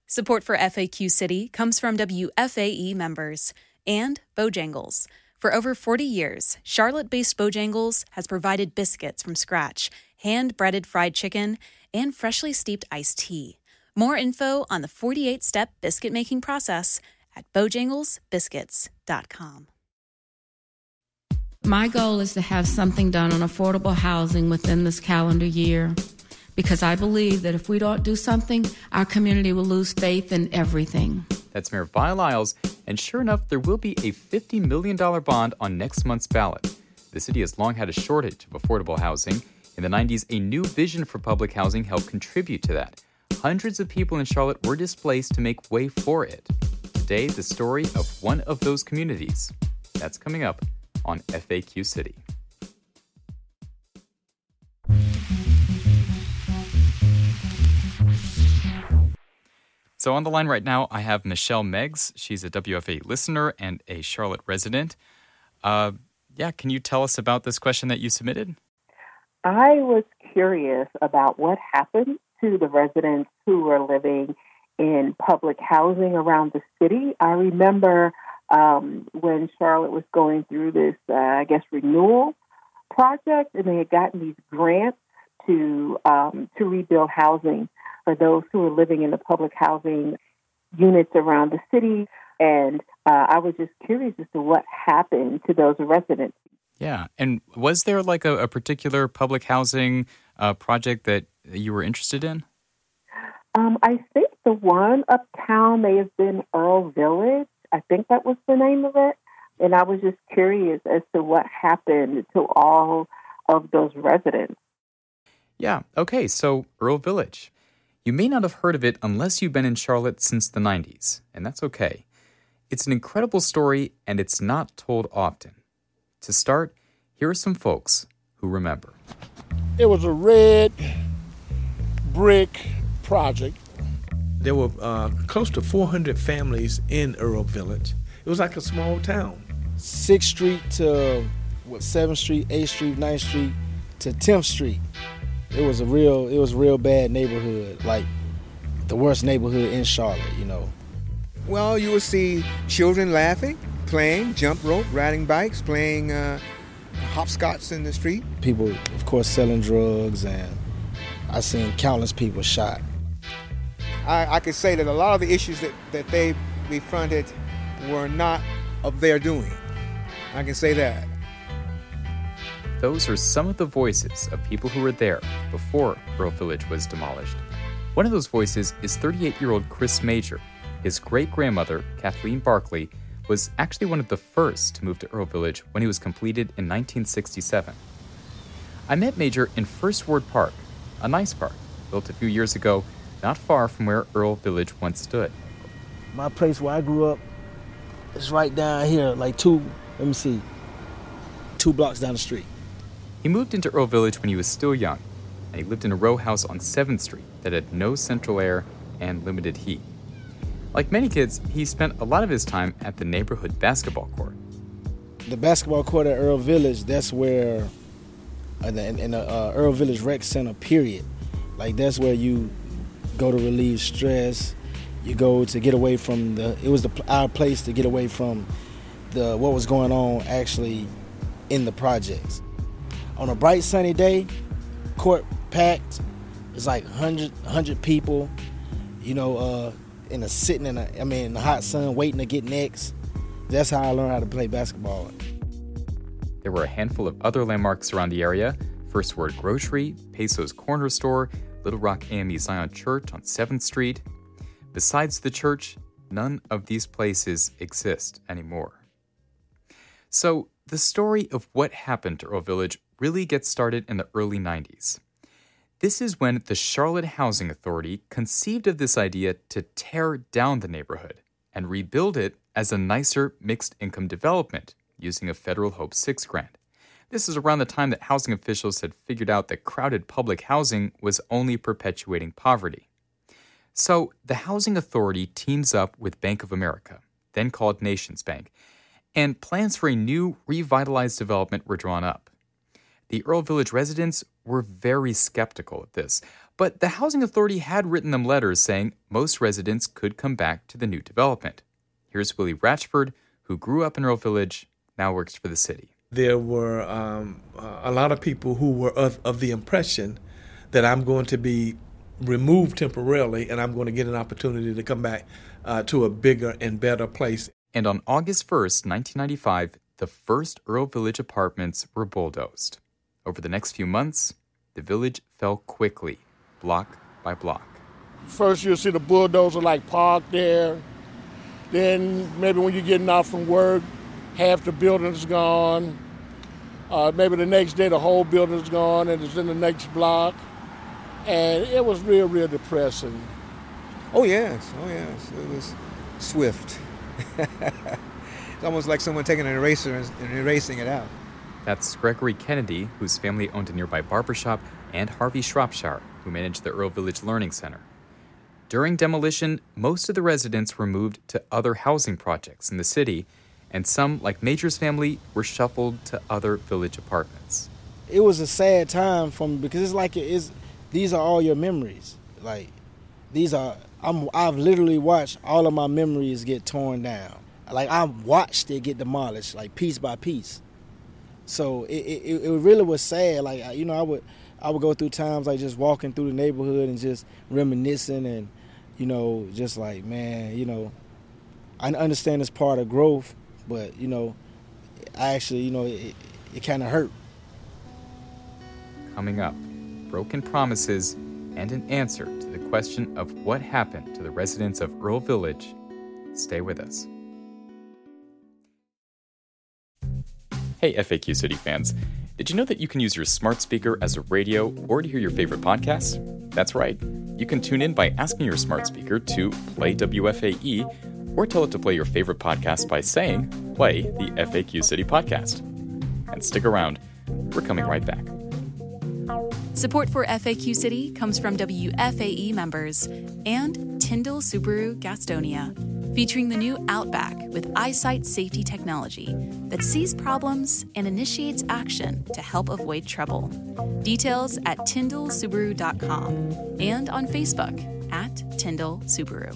Support for FAQ City comes from WFAE members and Bojangles. For over 40 years, Charlotte-based Bojangles has provided biscuits from scratch, hand-breaded fried chicken, and freshly steeped iced tea. More info on the 48-step biscuit-making process at bojanglesbiscuits.com. My goal is to have something done on affordable housing within this calendar year, because I believe that if we don't do something, our community will lose faith in everything. That's Mayor Vi Lyles, and sure enough, there will be a $50 million bond on next month's ballot. The city has long had a shortage of affordable housing. In the 90s, a new vision for public housing helped contribute to that. Hundreds of people in Charlotte were displaced to make way for it. Today, the story of one of those communities. That's coming up on FAQ City. So on the line right now, I have Michelle Meggs. She's a WFA listener and a Charlotte resident. Can you tell us about this question that you submitted? I was curious about what happened to the residents who were living in public housing around the city. I remember when Charlotte was going through this, renewal project, and they had gotten these grants to rebuild housing for those who were living in the public housing units around the city. And I was just curious as to what happened to those residents. Yeah. And was there like a particular public housing project that you were interested in? I think the one uptown may have been Earl Village. I think that was the name of it. And I was just curious as to what happened to all of those residents. Yeah. Okay. So Earl Village. You may not have heard of it unless you've been in Charlotte since the 90s, and that's okay. It's an incredible story, and it's not told often. To start, here are some folks who remember. It was a red brick project. There were close to 400 families in Earl Village. It was like a small town. 6th Street to 7th Street, 8th Street, 9th Street to 10th Street. It was a real bad neighborhood, like the worst neighborhood in Charlotte, you know. Well, you will see children laughing, playing jump rope, riding bikes, playing hopscotch in the street. People, of course, selling drugs, and I seen countless people shot. I could say that a lot of the issues that they befriended were not of their doing. I can say that. Those are some of the voices of people who were there before Earl Village was demolished. One of those voices is 38-year-old Chris Major. His great-grandmother, Kathleen Barkley, was actually one of the first to move to Earl Village when it was completed in 1967. I met Major in First Ward Park, a nice park built a few years ago, not far from where Earl Village once stood. My place where I grew up is right down here, like 2 blocks down the street. He moved into Earl Village when he was still young, and he lived in a row house on 7th Street that had no central air and limited heat. Like many kids, he spent a lot of his time at the neighborhood basketball court. The basketball court at Earl Village, that's where, in the Earl Village Rec Center, period. Like, that's where you go to relieve stress. You go to get away from our place to get away from what was going on actually in the projects. On a bright sunny day, court packed. It's like 100 people, in the hot sun waiting to get next. That's how I learned how to play basketball. There were a handful of other landmarks around the area. First Word Grocery, Peso's Corner Store, Little Rock AME Zion Church on 7th Street. Besides the church, none of these places exist anymore. So the story of what happened to Earl Village really gets started in the early 90s. This is when the Charlotte Housing Authority conceived of this idea to tear down the neighborhood and rebuild it as a nicer mixed-income development using a federal Hope 6 grant. This is around the time that housing officials had figured out that crowded public housing was only perpetuating poverty. So the Housing Authority teams up with Bank of America, then called Nations Bank, and plans for a new, revitalized development were drawn up. The Earl Village residents were very skeptical of this, But the Housing Authority had written them letters saying most residents could come back to the new development. Here's Willie Ratchford, who grew up in Earle Village, now works for the city. There were a lot of people who were of the impression that I'm going to be removed temporarily and I'm going to get an opportunity to come back to a bigger and better place. And on August 1st, 1995, the first Earle Village apartments were bulldozed. Over the next few months, the village fell quickly, block by block. First you'll see the bulldozer parked there. Then maybe when you're getting off from work, half the building's gone. Maybe the next day the whole building's gone and it's in the next block. And it was real, real depressing. Oh yes. It was swift. It's almost like someone taking an eraser and erasing it out. That's Gregory Kennedy, whose family owned a nearby barbershop, and Harvey Shropshire, who managed the Earle Village Learning Center. During demolition, most of the residents were moved to other housing projects in the city, and some, like Major's family, were shuffled to other village apartments. It was a sad time for me because these are all your memories. I've literally watched all of my memories get torn down. I've watched it get demolished, piece by piece. So it really was sad. I would go through times just walking through the neighborhood and just reminiscing and, I understand it's part of growth, but, I actually, it kind of hurt. Coming up, broken promises and an answer to the question of what happened to the residents of Earle Village. Stay with us. Hey, FAQ City fans. Did you know that you can use your smart speaker as a radio or to hear your favorite podcasts? That's right. You can tune in by asking your smart speaker to play WFAE or tell it to play your favorite podcast by saying, play the FAQ City podcast. And stick around. We're coming right back. Support for FAQ City comes from WFAE members and Tyndall Subaru Gastonia, featuring the new Outback with eyesight safety technology that sees problems and initiates action to help avoid trouble. Details at tyndallsubaru.com and on Facebook at Tyndall Subaru.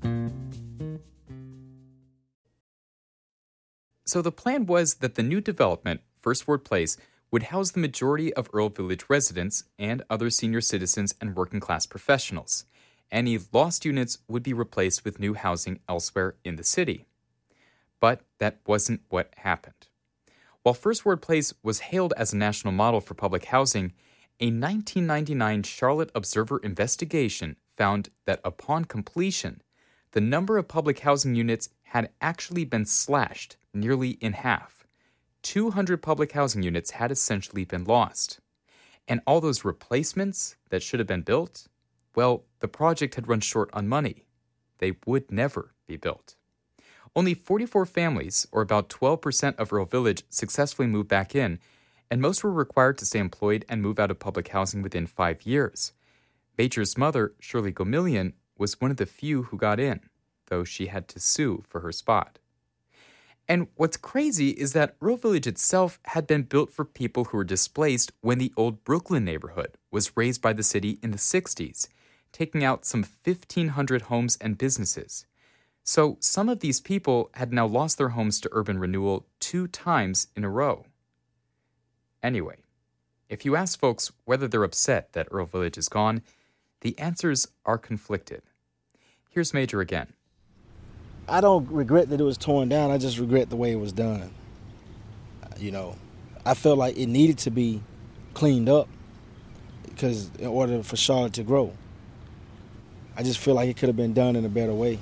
So the plan was that the new development, First Ward Place, would house the majority of Earle Village residents and other senior citizens and working-class professionals. Any lost units would be replaced with new housing elsewhere in the city. But that wasn't what happened. While First Ward Place was hailed as a national model for public housing, a 1999 Charlotte Observer investigation found that upon completion, the number of public housing units had actually been slashed nearly in half. 200 public housing units had essentially been lost. And all those replacements that should have been built, well, the project had run short on money. They would never be built. Only 44 families, or about 12% of Earle Village, successfully moved back in, and most were required to stay employed and move out of public housing within 5 years. Major's mother, Shirley Gomillion, was one of the few who got in, though she had to sue for her spot. And what's crazy is that Earle Village itself had been built for people who were displaced when the old Brooklyn neighborhood was razed by the city in the 60s, taking out some 1,500 homes and businesses. So some of these people had now lost their homes to urban renewal 2 times in a row. Anyway, if you ask folks whether they're upset that Earle Village is gone, the answers are conflicted. Here's Major again. I don't regret that it was torn down. I just regret the way it was done. I felt like it needed to be cleaned up because in order for Charlotte to grow. I just feel like it could have been done in a better way.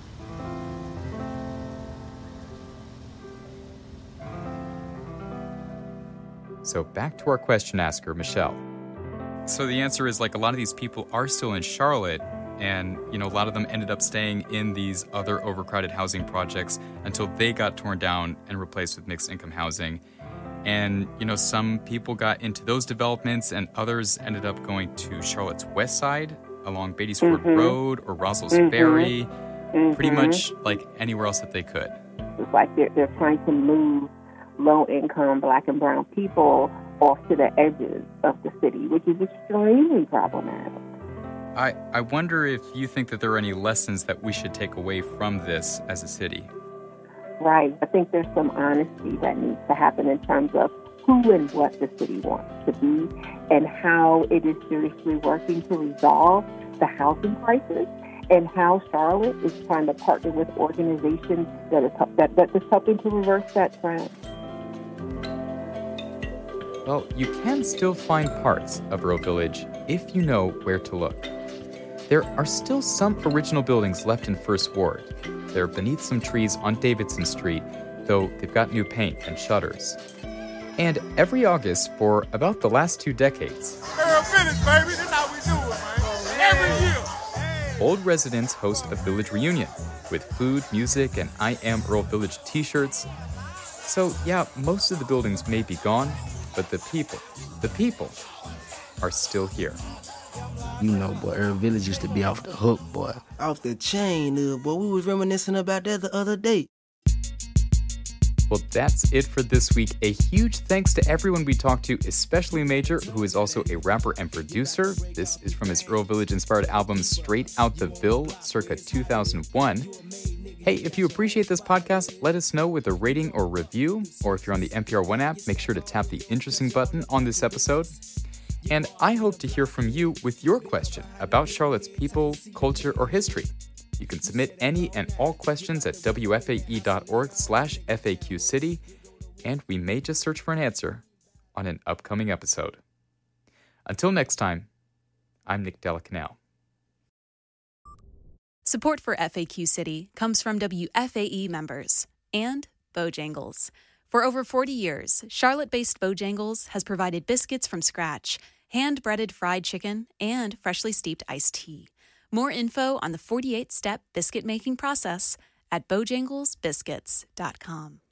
So back to our question asker, Michelle. So the answer is a lot of these people are still in Charlotte, and, a lot of them ended up staying in these other overcrowded housing projects until they got torn down and replaced with mixed income housing. And, some people got into those developments and others ended up going to Charlotte's west side along Beatty's Ford Road or Roslow's Ferry, pretty much anywhere else that they could. It's like they're trying to move low-income black and brown people off to the edges of the city, which is extremely problematic. I wonder if you think that there are any lessons that we should take away from this as a city. Right. I think there's some honesty that needs to happen in terms of who and what the city wants to be and how it is seriously working to resolve the housing crisis, and how Charlotte is trying to partner with organizations that is helping to reverse that trend. Well, you can still find parts of Earle Village if you know where to look. There are still some original buildings left in First Ward. They're beneath some trees on Davidson Street, though they've got new paint and shutters. And every August for about the last 2 decades, Earle Village, baby, that's how we do it, man. Every year. old residents host a village reunion with food, music, and I Am Earle Village t-shirts. So yeah, most of the buildings may be gone, but the people are still here. You know, boy, Earle Village used to be off the hook, boy. Off the chain, boy. We was reminiscing about that the other day. Well, that's it for this week. A huge thanks to everyone we talked to, especially Major, who is also a rapper and producer. This is from his Earle Village-inspired album Straight Out the Ville, circa 2001. Hey, if you appreciate this podcast, let us know with a rating or review. Or if you're on the NPR One app, make sure to tap the interesting button on this episode. And I hope to hear from you with your question about Charlotte's people, culture, or history. You can submit any and all questions at wfae.org/FAQcity, and we may just search for an answer on an upcoming episode. Until next time, I'm Nick Della Canal. Support for FAQ City comes from WFAE members and Bojangles. For over 40 years, Charlotte-based Bojangles has provided biscuits from scratch, hand-breaded fried chicken, and freshly steeped iced tea. More info on the 48-step biscuit-making process at bojanglesbiscuits.com.